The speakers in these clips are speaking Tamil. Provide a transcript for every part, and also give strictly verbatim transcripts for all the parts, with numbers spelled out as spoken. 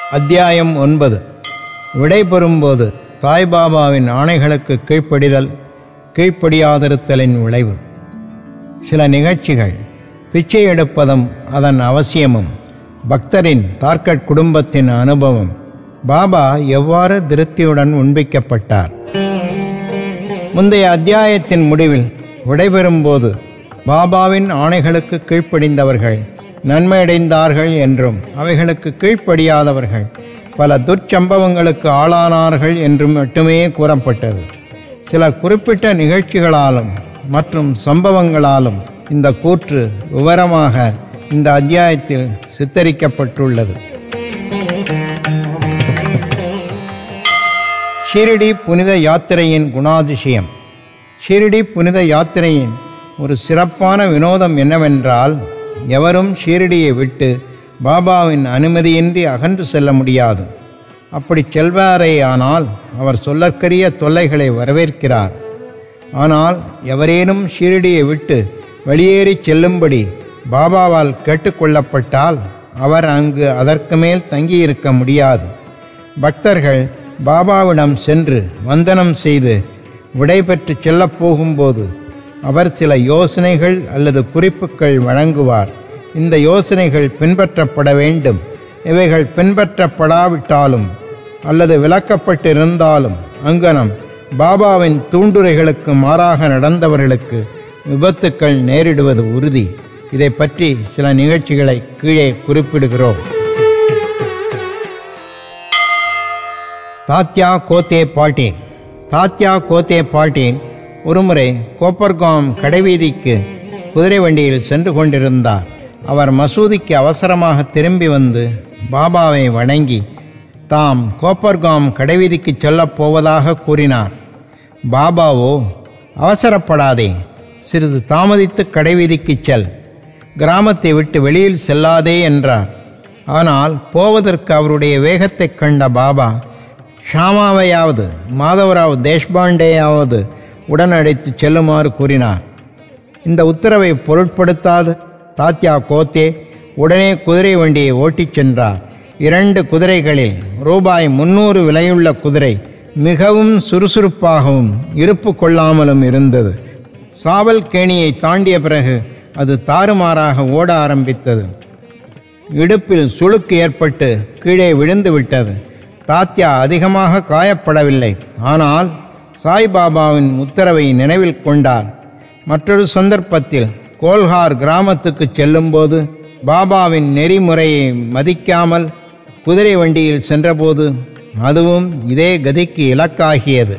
அத்தியாயம் ஒன்பது. விடைபெறும்போது சாய்பாபாவின் ஆணைகளுக்கு கீழ்ப்படிதல், கீழ்ப்படியாதிருத்தலின் விளைவு. சில நிகழ்ச்சிகள், பிச்சை எடுப்பதும் அதன் அவசியமும், பக்தரின் தார்கட் குடும்பத்தின் அனுபவம், பாபா எவ்வாறு திருப்தியுடன் உண்பிக்கப்பட்டார். முந்தைய அத்தியாயத்தின் முடிவில் விடைபெறும்போது பாபாவின் ஆணைகளுக்கு கீழ்ப்படிந்தவர்கள் நன்மையடைந்தார்கள் என்றும், அவைகளுக்கு கீழ்ப்படியாதவர்கள் பல துர்ச்சம்பவங்களுக்கு ஆளானார்கள் என்றும் மட்டுமே கூறப்பட்டது. சில குறிப்பிட்ட நிகழ்ச்சிகளாலும் மற்றும் சம்பவங்களாலும் இந்த கூற்று விவரமாக இந்த அத்தியாயத்தில் சித்தரிக்கப்பட்டுள்ளது. ஷிரடி புனித யாத்திரையின் குணாதிசயம். ஷிரடி புனித யாத்திரையின் ஒரு சிறப்பான வினோதம் என்னவென்றால், எவரும் ஷிரடியை விட்டு பாபாவின் அனுமதியின்றி அகன்று செல்ல முடியாது. அப்படி செல்வாரேயானால் அவர் சொல்லற்கரிய தொல்லைகளை வரவேற்கிறார். ஆனால் எவரேனும் ஷிரடியை விட்டு வெளியேறி செல்லும்படி பாபாவால் கேட்டுக்கொள்ளப்பட்டால் அவர் அங்கு அதற்கு மேல் தங்கியிருக்க முடியாது. பக்தர்கள் பாபாவிடம் சென்று வந்தனம் செய்து விடைபெற்று செல்லப் போகும்போது அவர் சில யோசனைகள் அல்லது குறிப்புகள் வழங்குவார். இந்த யோசனைகள் பின்பற்றப்பட வேண்டும். இவைகள் பின்பற்றப்படாவிட்டாலும் அல்லது விலக்கப்பட்டிருந்தாலும் அங்கனம் பாபாவின் தூண்டுரைகளுக்கு மாறாக நடந்தவர்களுக்கு விபத்துக்கள் நேரிடுவது உறுதி. இதை பற்றி சில நிகழ்ச்சிகளை கீழே குறிப்பிடுகிறோம். தாத்யா கோத்தே பாட்டீன். தாத்யா கோத்தே பாட்டீன் ஒருமுறை கோப்பர்காம் கடைவீதிக்கு குதிரை வண்டியில் சென்று கொண்டிருந்தார். அவர் மசூதிக்கு அவசரமாக திரும்பி வந்து பாபாவை வணங்கி தாம் கோப்பர்காம் கடைவீதிக்கு செல்லப் போவதாக கூறினார். பாபாவோ, அவசரப்படாதே, சிறிது தாமதித்து கடைவீதிக்கு செல், கிராமத்தை விட்டு வெளியில் செல்லாதே என்றார். ஆனால் போவதற்கு அவருடைய வேகத்தை கண்ட பாபா ஷாமாவையாவது மாதவராவ் தேஷ்பாண்டேயாவது உடனழைத்து செல்லுமாறு கூறினார். இந்த உத்தரவை பொருட்படுத்தாது தாத்யா கோத்தே உடனே குதிரை வண்டியை ஓட்டிச் சென்றார். இரண்டு குதிரைகளில் ரூபாய் முன்னூறு விலையுள்ள குதிரை மிகவும் சுறுசுறுப்பாகவும் இருப்பு கொள்ளாமலும் இருந்தது. சாவல் கேணியை தாண்டிய பிறகு அது தாறுமாறாக ஓட ஆரம்பித்தது. இடுப்பில் சுளுக்கு ஏற்பட்டு கீழே விழுந்து விட்டது. தாத்யா அதிகமாக காயப்படவில்லை. ஆனால் சாய்பாபாவின் உத்தரவை நினைவில் கொண்டார். மற்றொரு சந்தர்ப்பத்தில் கோல்ஹார் கிராமத்துக்கு செல்லும்போது பாபாவின் நெறிமுறையை மதிக்காமல் குதிரை வண்டியில் சென்றபோது அதுவும் இதே கதிக்கு இலக்காகியது.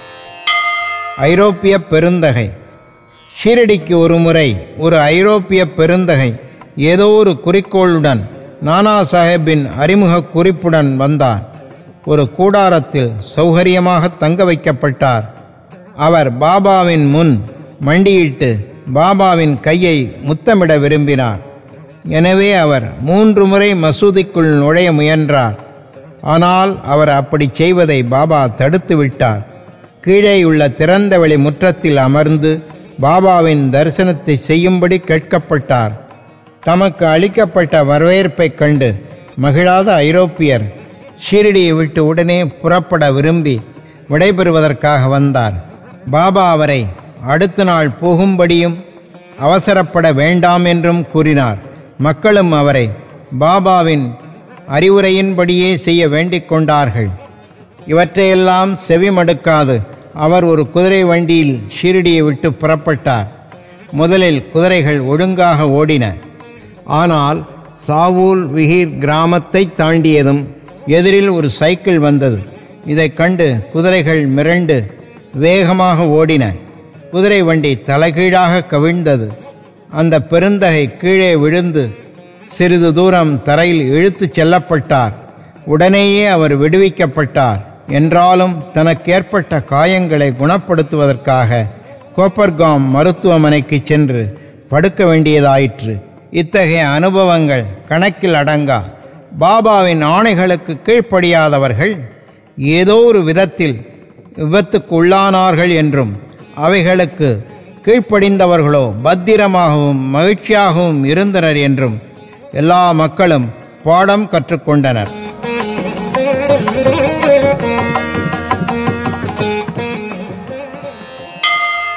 ஐரோப்பிய பெருந்தகை. ஷீரடிக்கு ஒரு முறை ஒரு ஐரோப்பிய பெருந்தகை ஏதோ ஒரு குறிக்கோளுடன் நானா சாஹேப்பின் அறிமுக குறிப்புடன் வந்தார். ஒரு கூடாரத்தில் சௌகரியமாக தங்க வைக்கப்பட்டார். அவர் பாபாவின் முன் மண்டியிட்டு பாபாவின் கையை முத்தமிட விரும்பினார். எனவே அவர் மூன்று முறை மசூதிக்குள் நுழைய முயன்றார். ஆனால் அவர் அப்படி செய்வதை பாபா தடுத்து விட்டார். கீழேயுள்ள திறந்தவெளி முற்றத்தில் அமர்ந்து பாபாவின் தரிசனத்தை செய்யும்படி கேட்கப்பட்டார். தமக்கு அளிக்கப்பட்ட வரவேற்பைக் கண்டு மகிழாத ஐரோப்பியர் ஷீரடியை விட்டு உடனே புறப்பட விரும்பி விடைபெறுவதற்காக வந்தார். பாபா அவரை அடுத்த நாள் போகும்படியும் அவசரப்பட வேண்டாம் என்றும் கூறினார். மக்களும் அவரை பாபாவின் அறிவுரையின்படியே செய்ய வேண்டிக் கொண்டார்கள். இவற்றையெல்லாம் செவிமடுக்காது அவர் ஒரு குதிரை வண்டியில் ஷீரடியை விட்டு புறப்பட்டார். முதலில் குதிரைகள் ஒழுங்காக ஓடின. ஆனால் சாவூல் விஹீர் கிராமத்தை தாண்டியதும் எதிரில் ஒரு சைக்கிள் வந்தது. இதை கண்டு குதிரைகள் மிரண்டு வேகமாக ஓடின. குதிரை வண்டி தலைகீழாக கவிழ்ந்தது. அந்த பெருந்தகை கீழே விழுந்து சிறிது தூரம் தரையில் இழுத்து செல்லப்பட்டார். உடனேயே அவர் விடுவிக்கப்பட்டார். என்றாலும் தனக்கு ஏற்பட்ட காயங்களை குணப்படுத்துவதற்காக கோப்பர்காம் மருத்துவமனைக்கு சென்று படுக்க வேண்டியதாயிற்று. இத்தகைய அனுபவங்கள் கணக்கில் அடங்கா. பாபாவின் ஆணைகளுக்கு கீழ்ப்படியாதவர்கள் ஏதோ ஒரு விதத்தில் விபத்துக்கு உள்ளானார்கள் என்றும், அவைகளுக்கு கீழ்ப்படிந்தவர்களோ பத்திரமாகவும் மகிழ்ச்சியாகவும் இருந்தனர் என்றும் எல்லா மக்களும் பாடம் கற்றுக்கொண்டனர்.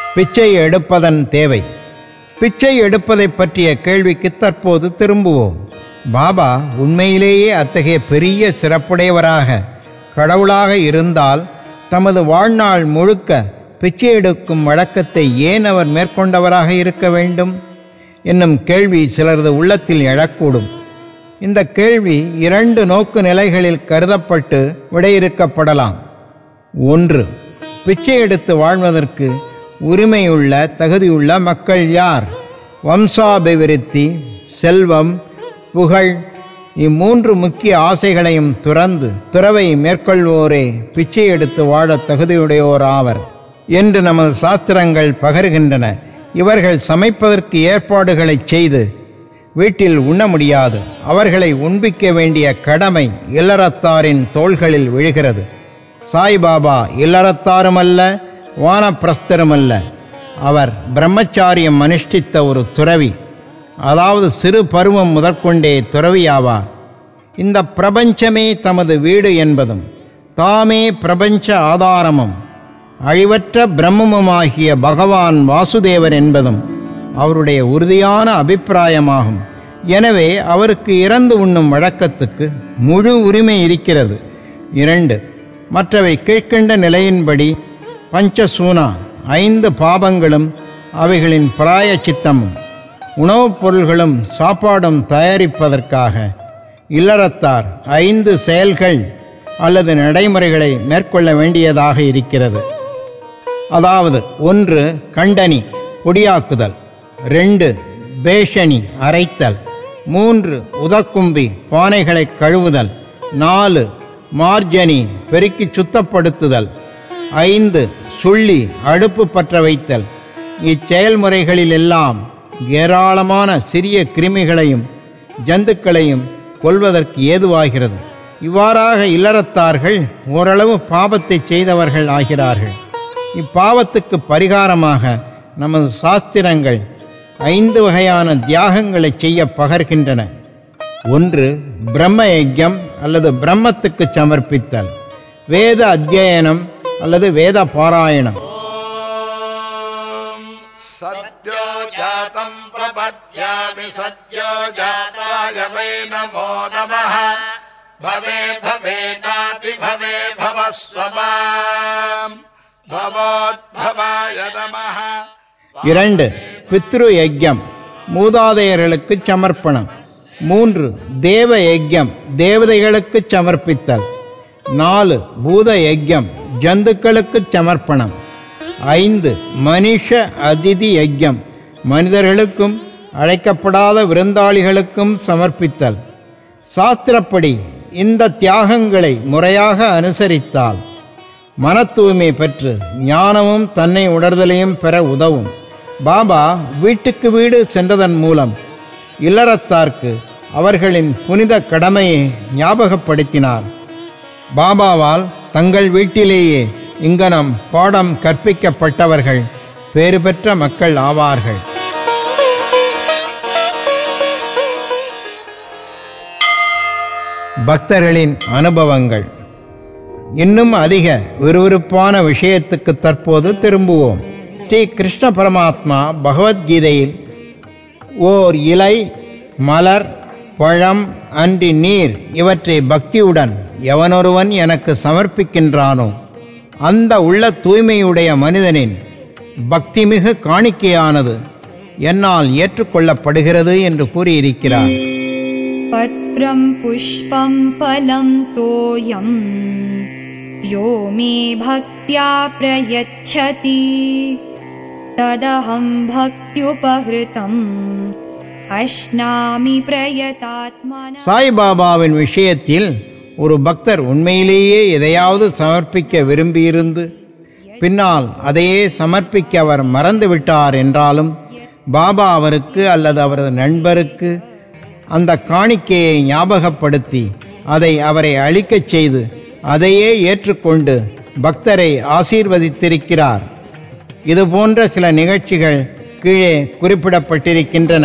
பிச்சை எடுப்பதன் தேவை. பிச்சை எடுப்பதை பற்றிய கேள்விக்கு தற்போது திரும்புவோம். பாபா உண்மையிலேயே அத்தகைய பெரிய சிறப்புடையவராக கடவுளாக இருந்தால் தமது வாழ்நாள் முழுக்க பிச்சை எடுக்கும் வழக்கத்தை ஏன் அவர் மேற்கொண்டவராக இருக்க வேண்டும் என்னும் கேள்வி சிலரது உள்ளத்தில் எழக்கூடும். இந்த கேள்வி இரண்டு நோக்கு நிலைகளில் கருதப்பட்டு விடையிறுக்கப்படலாம். ஒன்று, பிச்சை எடுத்து வாழ்வதற்கு உரிமையுள்ள தகுதியுள்ள மக்கள் யார்? வம்சாபிவிருத்தி, செல்வம், புகழ் இம்மூன்று முக்கிய ஆசைகளையும் துறந்து துறவை மேற்கொள்வோரே பிச்சை எடுத்து வாழ தகுதியுடையோர் ஆவர் என்று நமது சாஸ்திரங்கள் பகருகின்றன. இவர்கள் சமைப்பதற்கு ஏற்பாடுகளை செய்து வீட்டில் உண்ண முடியாது. அவர்களை உண்பிக்க வேண்டிய கடமை இல்லறத்தாரின் தோள்களில் விழுகிறது. சாய்பாபா இல்லறத்தாருமல்ல, வானப்பிரஸ்தருமல்ல. அவர் பிரம்மச்சாரியம் அனுஷ்டித்த ஒரு துறவி, அதாவது சிறு பருவம் முதற்கொண்டே துறவியாவார். இந்த பிரபஞ்சமே தமது வீடு என்பதும் தாமே பிரபஞ்ச ஆதாரமும் அழிவற்ற பிரம்மமுமாகிய பகவான் வாசுதேவர் என்பதும் அவருடைய உறுதியான அபிப்பிராயமாகும். எனவே அவருக்கு இறந்து உண்ணும் வழக்கத்துக்கு முழு உரிமை இருக்கிறது. இரண்டு, மற்றவை கீழ்க்கண்ட நிலையின்படி பஞ்சசூனா ஐந்து பாபங்களும் அவைகளின் பிராயச்சித்தமும் உணவுப் பொருள்களும் சாப்பாடும் தயாரிப்பதற்காக இல்லறத்தார் ஐந்து செயல்கள் அல்லது நடைமுறைகளை மேற்கொள்ள வேண்டியதாக இருக்கிறது. அதாவது ஒன்று, கண்டனி பொடியாக்குதல். ரெண்டு, பேஷணி அரைத்தல். மூன்று, உதக்கும்பி பானைகளை கழுவுதல். நாலு, மார்ஜனி பெருக்கி சுத்தப்படுத்துதல். ஐந்து, சுள்ளி அடுப்பு பற்ற வைத்தல். இச்செயல்முறைகளிலெல்லாம் ஏராளமான சிறிய கிருமிகளையும் ஜந்துக்களையும் கொல்வதற்கு ஏதுவாகிறது. இவ்வாறாக இல்லறத்தார்கள் ஓரளவு பாவத்தை செய்தவர்கள் ஆகிறார்கள். இப்பாவத்துக்கு பரிகாரமாக நமது சாஸ்திரங்கள் ஐந்து வகையான தியாகங்களை செய்ய பகர்கின்றன. ஒன்று, பிரம்ம யஜ்யம் அல்லது பிரம்மத்துக்கு சமர்ப்பித்தல். வேத அத்தியனம் அல்லது வேத பாராயணம். சத்யோ ஜாதம் பிரபத்யாமி சத்யோ ஜாதாய வை நமோ நமः பவே பவே நாதி பவே பவஸ்வமாம் பவோத்பவாய நமः. இரண்டு, பித்ரு யஜ்யம் மூதாதையர்களுக்கு சமர்ப்பணம். மூன்று, தேவ யஜ்யம் தேவதைகளுக்கு சமர்ப்பித்தல். நாலு, பூத யஜ்யம் ஜந்துக்களுக்கு சமர்ப்பணம். ஐந்து, மனிஷ அதிதி யஜ்யம் மனிதர்களுக்கும் அழைக்கப்படாத விருந்தாளிகளுக்கும் சமர்ப்பித்தல். சாஸ்திரப்படி இந்த தியாகங்களை முறையாக அனுசரித்தால் மன தூய்மை பெற்று ஞானமும் தன்னை உணர்தலையும் பெற உதவும். பாபா வீட்டுக்கு வீடு சென்றதன் மூலம் இல்லறத்தார்க்கு அவர்களின் புனித கடமையை ஞாபகப்படுத்தினார். பாபாவால் தங்கள் வீட்டிலேயே இங்கனம் பாடம் கற்பிக்கப்பட்டவர்கள் பேறு பெற்ற மக்கள் ஆவார்கள். பக்தர்களின் அனுபவங்கள். இன்னும் அதிக விறுவிறுப்பான விஷயத்துக்கு தற்போது திரும்புவோம். ஸ்ரீ கிருஷ்ண பரமாத்மா பகவத்கீதையில் ஓர் இலை, மலர், பழம், அன்றி நீர் இவற்றை பக்தியுடன் எவனொருவன் எனக்கு சமர்ப்பிக்கின்றானோ அந்த உள்ள தூய்மையுடைய மனிதனின் பக்திமிகு காணிக்கையானது என்னால் ஏற்றுக்கொள்ளப்படுகிறது என்று கூறியிருக்கிறார். பத்ரம் புஷ்பம் ஃபலம் தோயம் யோ மே பக்த்யா பிரயச்சதி ததஹம் பக்த்யுபஹ்ருதம் அஷ்னாமி பிரயதாத்மன. சாய்பாபாவின் விஷயத்தில் ஒரு பக்தர் உண்மையிலேயே எதையாவது சமர்ப்பிக்க விரும்பியிருந்து பின்னால் அதையே சமர்ப்பிக்க அவர் மறந்துவிட்டார் என்றாலும் பாபா அவருக்கு அல்லது அவரது நண்பருக்கு அந்த காணிக்கையை ஞாபகப்படுத்தி அதை அவரை அளிக்கச் செய்து அதையே ஏற்றுக்கொண்டு பக்தரை ஆசீர்வதித்திருக்கிறார். இது போன்ற சில நிகழ்ச்சிகள் கீழே குறிப்பிடப்பட்டிருக்கின்றன.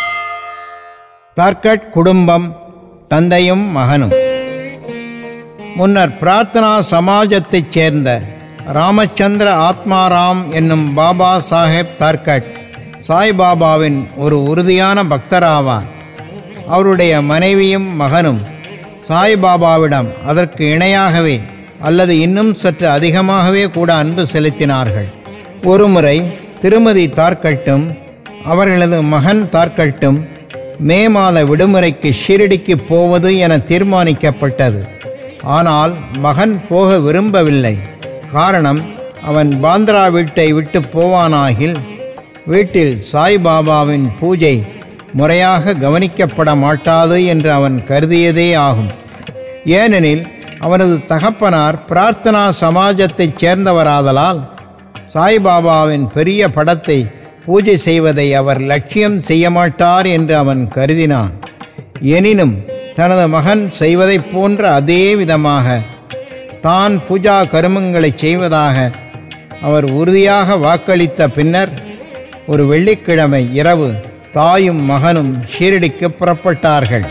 தார்கட் குடும்பம், தந்தையும் மகனும். முன்னர் பிரார்த்தனா சமாஜத்தைச் சேர்ந்த ராமச்சந்திர ஆத்மாராம் என்னும் பாபா சாஹேப் தார்கட் சாய்பாபாவின் ஒரு உறுதியான பக்தராவார். அவருடைய மனைவியும் மகனும் சாய்பாபாவிடம் அதற்கு இணையாகவே அல்லது இன்னும் சற்று அதிகமாகவே கூட அன்பு செலுத்தினார்கள். ஒருமுறை திருமதி தார்கட்டும் அவர்களது மகன் தார்கட்டும் மே மாத விடுமுறைக்கு ஷிரடிக்கு போவது என தீர்மானிக்கப்பட்டது. ஆனால் மகன் போக விரும்பவில்லை. காரணம், அவன் பாந்திரா வீட்டை விட்டு போவானாகில் வீட்டில் சாய்பாபாவின் பூஜை முறையாக கவனிக்கப்பட மாட்டாது என்று அவன் கருதியதே ஆகும். ஏனெனில் அவனது தகப்பனார் பிரார்த்தனா சமாஜத்தைச் சேர்ந்தவராதலால் சாய்பாபாவின் பெரிய படத்தை பூஜை செய்வதை அவர் லட்சியம் செய்ய மாட்டார் என்று அவன் கருதினான். எனினும் தனது மகன் செய்வதைப் போன்ற அதே விதமாக தான் பூஜா கருமங்களை செய்வதாக அவர் உறுதியாக வாக்களித்த பின்னர் ஒரு வெள்ளிக்கிழமை இரவு தாயும் மகனும் ஷீரடிக்கு புறப்பட்டார்கள்.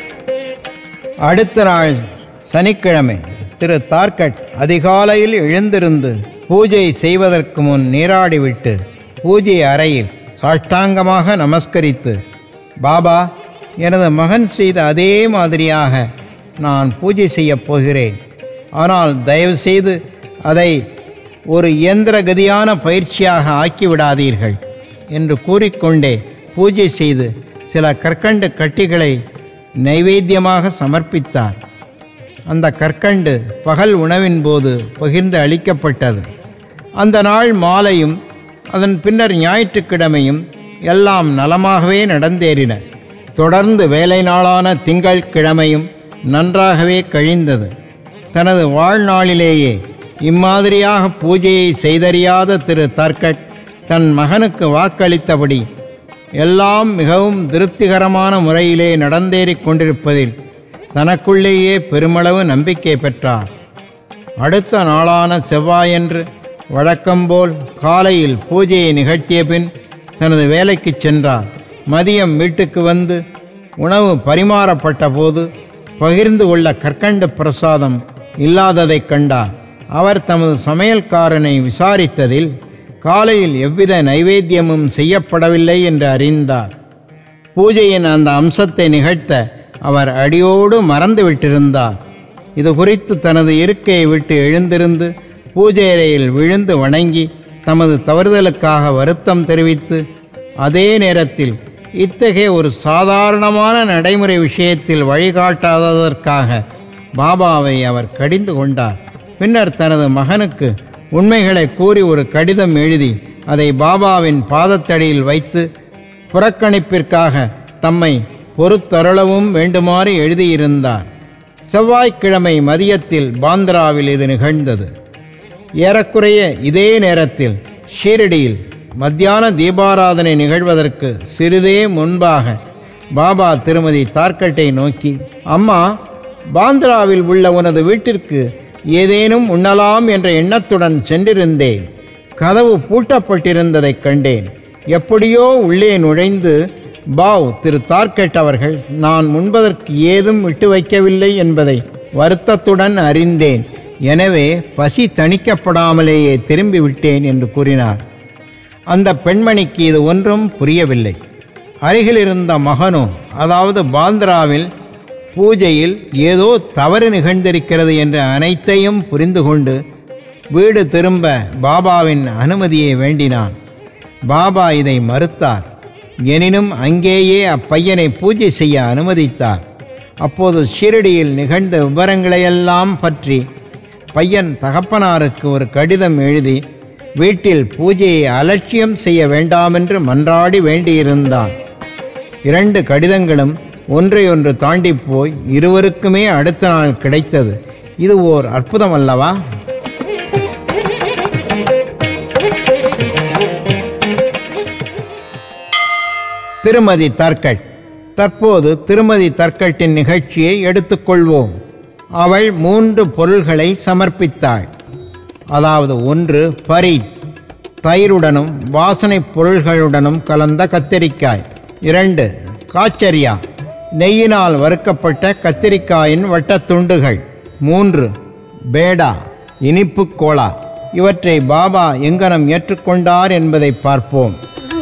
அடுத்த நாள் சனிக்கிழமை திரு தார்கட் அதிகாலையில் எழுந்திருந்து பூஜை செய்வதற்கு முன் நீராடிவிட்டு பூஜை அறையில் சாஷ்டாங்கமாக நமஸ்கரித்து, பாபா, எனது மகன் செய்த அதே மாதிரியாக நான் பூஜை செய்யப் போகிறேன். ஆனால் தயவுசெய்து அதை ஒரு இயந்திர கதியான பயிற்சியாக ஆக்கிவிடாதீர்கள் என்று கூறிக்கொண்டே பூஜை செய்து சில கற்கண்டு கட்டிகளை நைவேத்தியமாக சமர்ப்பித்தார். அந்த கற்கண்டு பகல் உணவின் போது பகிர்ந்து அளிக்கப்பட்டது. அந்த நாள் மாலையும் அதன் பின்னர் ஞாயிற்றுக்கிழமையும் எல்லாம் நலமாகவே நடந்தேறின. தொடர்ந்து வேலை நாளான திங்கள் கிழமையும் நன்றாகவே கழிந்தது. தனது வாழ்நாளிலேயே இம்மாதிரியாக பூஜையை செய்தறியாத திரு தார்கட் தன் மகனுக்கு வாக்களித்தபடி எல்லாம் மிகவும் திருப்திகரமான முறையிலே நடந்தேறிக் கொண்டிருப்பதில் தனக்குள்ளேயே பெருமளவு நம்பிக்கை பெற்றார். அடுத்த நாளான செவ்வாயன்று வழக்கம்போல் காலையில் பூஜையை நிகழ்த்திய பின் தனது வேலைக்கு சென்றார். மதியம் வீட்டுக்கு வந்து உணவு பரிமாறப்பட்ட போது பகிர்ந்து கொள்ள கற்கண்டு பிரசாதம் இல்லாததைக் கண்டார். அவர் தமது சமையல்காரனை விசாரித்ததில் காலையில் எவ்வித நைவேத்தியமும் செய்யப்படவில்லை என்று அறிந்தார். பூஜையின் அந்த அம்சத்தை நிகழ்த்த அவர் அடியோடு மறந்துவிட்டிருந்தார். இது குறித்து தனது இருக்கையை விட்டு எழுந்திருந்து பூஜை அறையில் விழுந்து வணங்கி தமது தவறுதலுக்காக வருத்தம் தெரிவித்து, அதே நேரத்தில் இத்தகைய ஒரு சாதாரணமான நடைமுறை விஷயத்தில் வழிகாட்டாததற்காக பாபாவை அவர் கடிந்து கொண்டார். பின்னர் தனது மகனுக்கு உண்மைகளை கூறி ஒரு கடிதம் எழுதி அதை பாபாவின் பாதத்தடியில் வைத்து புறக்கணிப்பிற்காக தம்மை பொறுத்தருளவும் வேண்டுமாறு எழுதியிருந்தார். செவ்வாய்க்கிழமை மதியத்தில் பாந்திராவில் இது நிகழ்ந்தது. ஏறக்குறைய இதே நேரத்தில் ஷீரடியில் மத்தியான தீபாராதனை நிகழ்வதற்கு சிறிதே முன்பாக பாபா திருமதி தார்கட்டை நோக்கி, அம்மா, பாந்திராவில் உள்ள உனது வீட்டிற்கு ஏதேனும் உண்ணலாம் என்ற எண்ணத்துடன் சென்றிருந்தேன். கதவு பூட்டப்பட்டிருந்ததைக் கண்டேன். எப்படியோ உள்ளே நுழைந்து பாவ் திரு தார்கட் அவர்கள் நான் உண்பதற்கு ஏதும் விட்டு வைக்கவில்லை என்பதை வருத்தத்துடன் அறிந்தேன். எனவே பசி தணிக்கப்படாமலேயே திரும்பி விட்டேன் என்று கூறினார். அந்த பெண்மணிக்கு இது ஒன்றும் புரியவில்லை. அருகில் இருந்த மகனோ, அதாவது பாந்திராவில் பூஜையில் ஏதோ தவறு நிகழ்ந்திருக்கிறது என்று அனைத்தையும் புரிந்து கொண்டு வீடு திரும்ப பாபாவின் அனுமதியை வேண்டினான். பாபா இதை மறுத்தார். எனினும் அங்கேயே அப்பையனை பூஜை செய்ய அனுமதித்தார். அப்போது ஷீரடியில் நிகழ்ந்த விவரங்களையெல்லாம் பற்றி பையன் தகப்பனாருக்கு ஒரு கடிதம் எழுதி வீட்டில் பூஜையை அலட்சியம் செய்ய வேண்டாமென்று மன்றாடி வேண்டியிருந்தான். இரண்டு கடிதங்களும் ஒன்றையொன்று தாண்டி போய் இருவருக்குமே அடுத்த நாள் கிடைத்தது. இது ஓர் அற்புதம் அல்லவா? திருமதி தார்கட். தற்போது திருமதி தார்கட்டின் நிகழ்ச்சியை எடுத்துக்கொள்வோம். அவள் மூன்று பொருள்களை சமர்ப்பித்தாள். அதாவது, ஒன்று பரீத், தயிருடனும் வாசனை பொருள்களுடனும் கலந்த கத்திரிக்காய். இரண்டு காச்சரியா, நெய்யினால் வறுக்கப்பட்ட கத்திரிக்காயின் வட்டத்துண்டுகள். மூன்று பேடா இனிப்பு கோலா. இவற்றை பாபா எங்கனம் ஏற்றுக்கொண்டார் என்பதை பார்ப்போம்.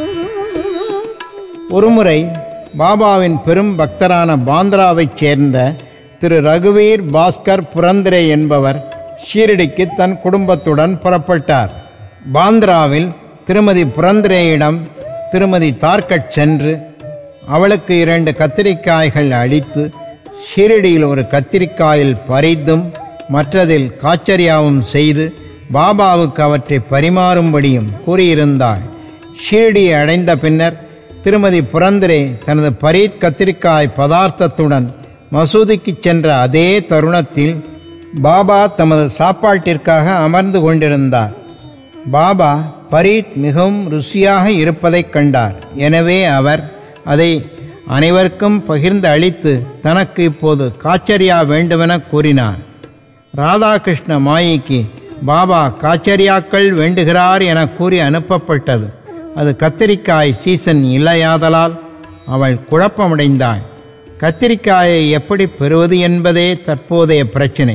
ஒருமுறை பாபாவின் பெரும் பக்தரான பாந்திராவைச் சேர்ந்த திரு ரகுவீர் பாஸ்கர் புரந்தரே என்பவர் ஷீரடிக்கு தன் குடும்பத்துடன் புறப்பட்டார். பாந்திராவில் திருமதி புரந்தரேயிடம் திருமதி தார்கட் சென்று அவளுக்கு இரண்டு கத்திரிக்காய்கள் அளித்து ஷீரடியில் ஒரு கத்திரிக்காயில் பறித்தும் மற்றதில் காச்சரியாவும் செய்து பாபாவுக்கு அவற்றை பரிமாறும்படியும் கூறியிருந்தாள். ஷீரடியை அடைந்த பின்னர் திருமதி புரந்தரே தனது பரீத் கத்திரிக்காய் பதார்த்தத்துடன் மசூதிக்கு சென்ற அதே தருணத்தில் பாபா தமது சாப்பாட்டிற்காக அமர்ந்து கொண்டிருந்தார். பாபா பரீத் மிகவும் ருசியாக இருப்பதைக் கண்டார். எனவே அவர் அதை அனைவருக்கும் பகிர்ந்து அளித்து தனக்கு இப்போது காச்சரியா வேண்டுமென கூறினார். ராதாகிருஷ்ண மாயிக்கு பாபா காச்சரியாக்கள் வேண்டுகிறார் என கூறி அனுப்பப்பட்டது. அது கத்திரிக்காய் சீசன் இல்லையாதலால் அவள் குழப்பமடைந்தாள். கத்திரிக்காயை எப்படி பெறுவது என்பதே தற்போதைய பிரச்சினை.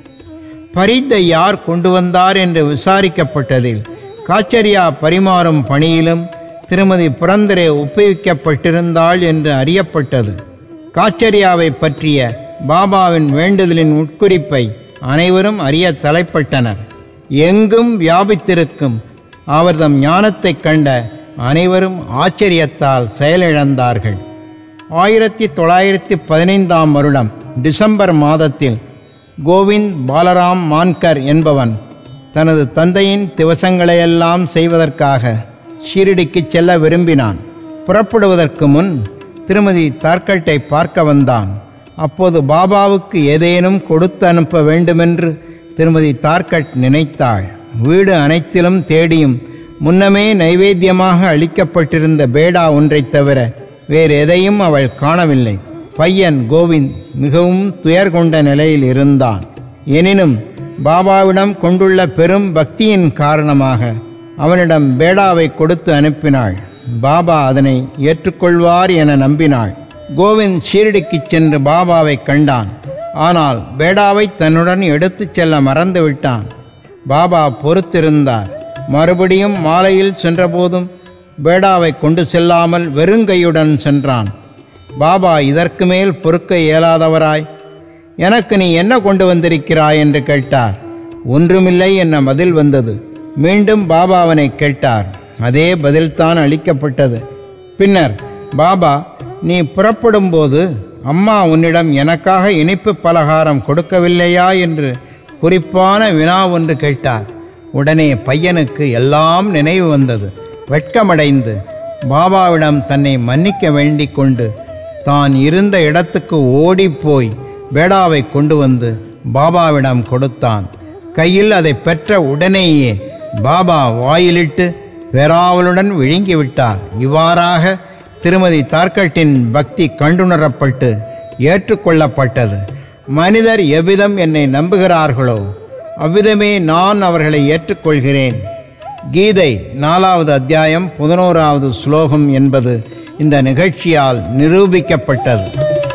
பரீத்தை யார் கொண்டு வந்தார் என்று விசாரிக்கப்பட்டதில் காச்சரியா பரிமாறும் பணியிலும் திருமதி புரந்தரே ஒப்புவிக்கப்பட்டிருந்தாள் என்று அறியப்பட்டது. காச்சரியாவை பற்றிய பாபாவின் வேண்டுதலின் உட்குறிப்பை அனைவரும் அறிய தலைப்பட்டனர். எங்கும் வியாபித்திருக்கும் அவர்தம் ஞானத்தைக் கண்ட அனைவரும் ஆச்சரியத்தால் செயலிழந்தார்கள். ஆயிரத்தி தொள்ளாயிரத்தி பதினைந்தாம் வருடம் டிசம்பர் மாதத்தில் கோவிந்த் பாலராம் மான்கர் என்பவன் தனது தந்தையின் திவசங்களையெல்லாம் செய்வதற்காக ஷீரடிக்கு செல்ல விரும்பினான். புறப்படுவதற்கு முன் திருமதி தார்கட்டை பார்க்க வந்தான். அப்போது பாபாவுக்கு ஏதேனும் கொடுத்து அனுப்ப வேண்டுமென்று திருமதி தார்கட் நினைத்தாள். வீடு அனைத்திலும் தேடியும் முன்னமே நைவேத்தியமாக அளிக்கப்பட்டிருந்த பேடா ஒன்றைத் தவிர வேறு எதையும் அவள் காணவில்லை. பையன் கோவிந்த் மிகவும் துயர் கொண்ட நிலையில் இருந்தான். எனினும் பாபாவிடம் கொண்டுள்ள பெரும் பக்தியின் காரணமாக அவனிடம் பேடாவை கொடுத்து அனுப்பினாள். பாபா அதனை ஏற்றுக்கொள்வார் என நம்பினாள். கோவிந்த் ஷீரடிக்கு சென்று பாபாவை கண்டான். ஆனால் பேடாவை தன்னுடன் எடுத்துச் செல்ல மறந்துவிட்டான். பாபா பொறுத்திருந்தார். மறுபடியும் மாலையில் சென்றபோதும் பேடாவை கொண்டு செல்லாமல் வெறுங்கையுடன் சென்றான். பாபா இதற்கு மேல் பொறுக்க இயலாதவராய், எனக்கு நீ என்ன கொண்டு வந்திருக்கிறாய் என்று கேட்டார். ஒன்றுமில்லை என பதில் வந்தது. மீண்டும் பாபா அவனை கேட்டார். அதே பதில்தான் அளிக்கப்பட்டது. பின்னர் பாபா, நீ புறப்படும்போது அம்மா உன்னிடம் எனக்காக இனிப்பு பலகாரம் கொடுக்கவில்லையா என்று குறிப்பான வினா ஒன்று கேட்டார். உடனே பையனுக்கு எல்லாம் நினைவு வந்தது. வெட்கமடைந்து பாபாவிடம் தன்னை மன்னிக்க வேண்டிக் கொண்டு தான் இருந்த இடத்துக்கு ஓடிப்போய் பேடாவை கொண்டு வந்து பாபாவிடம் கொடுத்தான். கையில் அதை பெற்ற உடனேயே பாபா வாயிலிட்டு பேராவலுடன் விழுங்கிவிட்டார். இவ்வாறாக திருமதி தார்கட்டின் பக்தி கண்டுணரப்பட்டு ஏற்றுக்கொள்ளப்பட்டது. மனிதர் எவ்விதம் என்னை நம்புகிறார்களோ அவ்விதமே நான் அவர்களை ஏற்றுக்கொள்கிறேன். கீதை நாலாவது அத்தியாயம் பதினோராவது ஸ்லோகம் என்பது இந்த நிகழ்ச்சியால் நிரூபிக்கப்பட்டது.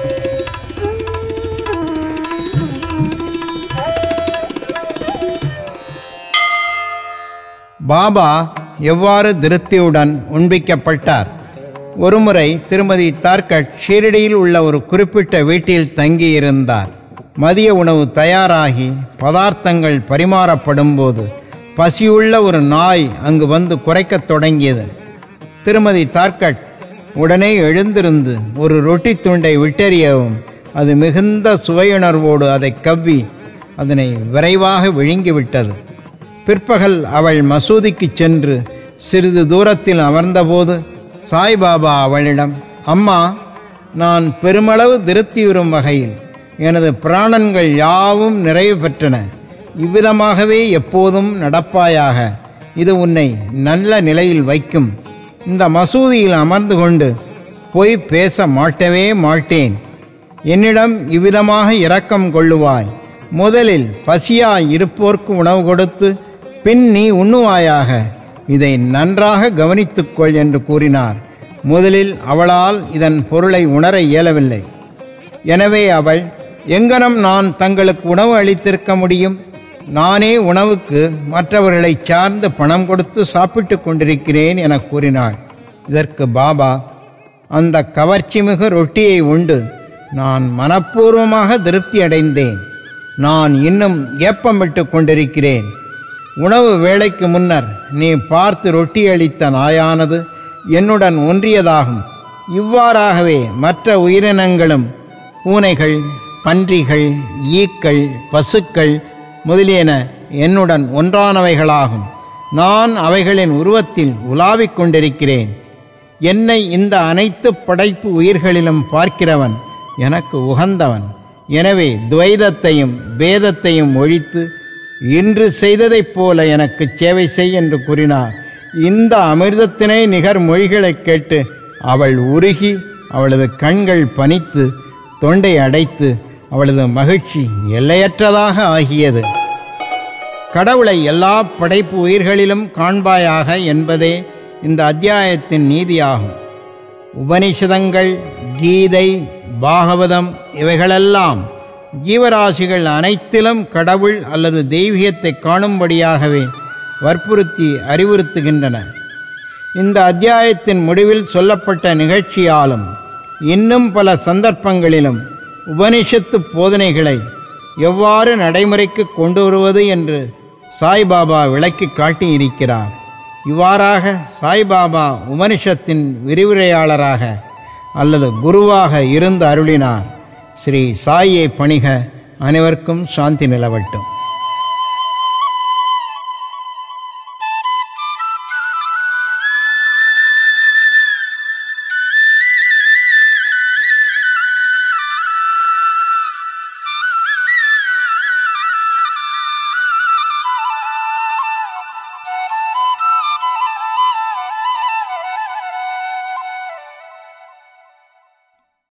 பாபா எவ்வாறு திருப்தியுடன் உண்பிக்கப்பட்டார்? ஒருமுறை திருமதி தார்கட் ஷீரடியில் உள்ள ஒரு குறிப்பிட்ட வீட்டில் தங்கியிருந்தார். மதிய உணவு தயாராகி பதார்த்தங்கள் பரிமாறப்படும் போது பசியுள்ள ஒரு நாய் அங்கு வந்து குறைக்கத் தொடங்கியது. திருமதி தார்கட் உடனே எழுந்திருந்து ஒரு ரொட்டி துண்டை விட்டெறியவும் அது மிகுந்த சுவையுணர்வோடு அதை கவ்வி அதனை விரைவாக விழுங்கிவிட்டது. பிற்பகல் அவள் மசூதிக்கு சென்று சிறிது தூரத்தில் அமர்ந்தபோது சாய்பாபா அவளிடம், அம்மா, நான் பெருமளவு திருப்தியுறும் வகையில் எனது பிராணன்கள் யாவும் நிறைவு பெற்றன. இவ்விதமாகவே எப்போதும் நடப்பாயாக. இது உன்னை நல்ல நிலையில் வைக்கும். இந்த மசூதியில் அமர்ந்து கொண்டு பொய் பேச மாட்டவே மாட்டேன். என்னிடம் இவ்விதமாக இரக்கம் கொள்ளுவாய். முதலில் பசியாய் இருப்போர்க்கு உணவு கொடுத்து பின் நீ உண்ணுவாயாக. இதை நன்றாக கவனித்துக்கொள் என்று கூறினார். முதலில் அவளால் இதன் பொருளை உணர இயலவில்லை. எனவே அவள் எங்கனம் நான் தங்களுக்கு உணவு அளித்திருக்க முடியும்? நானே உணவுக்கு மற்றவர்களை சார்ந்து பணம் கொடுத்து சாப்பிட்டு கொண்டிருக்கிறேன் என கூறினாள். இதற்கு பாபா, அந்த கவர்ச்சிமிகு ரொட்டியை உண்டு நான் மனப்பூர்வமாக திருப்தி அடைந்தேன். நான் இன்னும் ஏப்பமிட்டு கொண்டிருக்கிறேன். உணவு வேளைக்கு முன்னர் நீ பார்த்து ரொட்டி அளித்த நாயானது என்னுடன் ஒன்றியதாகும். இவ்வாறாகவே மற்ற உயிரினங்களும் பூனைகள், பன்றிகள், ஈக்கள், பசுக்கள் முதலியன என்னுடன் ஒன்றானவைகளாகும். நான் அவைகளின் உருவத்தில் உலாவிக் கொண்டிருக்கிறேன். என்னை இந்த அனைத்து படைப்பு உயிர்களிலும் பார்க்கிறவன் எனக்கு உகந்தவன். எனவே துவைதத்தையும் பேதத்தையும் ஒழித்து இன்று செய்ததைப் போல எனக்கு சேவை செய் என்று கூறினார். இந்த அமிர்தத்தினை நிகர் மொழிகளை கேட்டு அவள் உருகி அவளது கண்கள் பனித்து தொண்டை அடைத்து அவளது மகிழ்ச்சி எல்லையற்றதாக ஆகியது. கடவுளை எல்லா படைப்பு உயிர்களிலும் காண்பாயாக என்பதே இந்த அத்தியாயத்தின் நீதியாகும். உபனிஷதங்கள், கீதை, பாகவதம் இவைகளெல்லாம் ஜீவராசிகள் அனைத்திலும் கடவுள் அல்லது தெய்வீகத்தை காணும்படியாகவே வற்புறுத்தி அறிவுறுத்துகின்றன. இந்த அத்தியாயத்தின் முடிவில் சொல்லப்பட்ட நிகழ்ச்சியாலும் இன்னும் பல சந்தர்ப்பங்களிலும் உபனிஷத்து போதனைகளை எவ்வாறு நடைமுறைக்கு கொண்டு வருவது என்று சாய்பாபா விளக்கி காட்டியிருக்கிறார். இவ்வாறாக சாய்பாபா உபனிஷத்தின் விரிவுரையாளராக அல்லது குருவாக இருந்து அருளினார். ஸ்ரீ சாயை பணிக. அனைவருக்கும் சாந்தி நிலவட்டும்.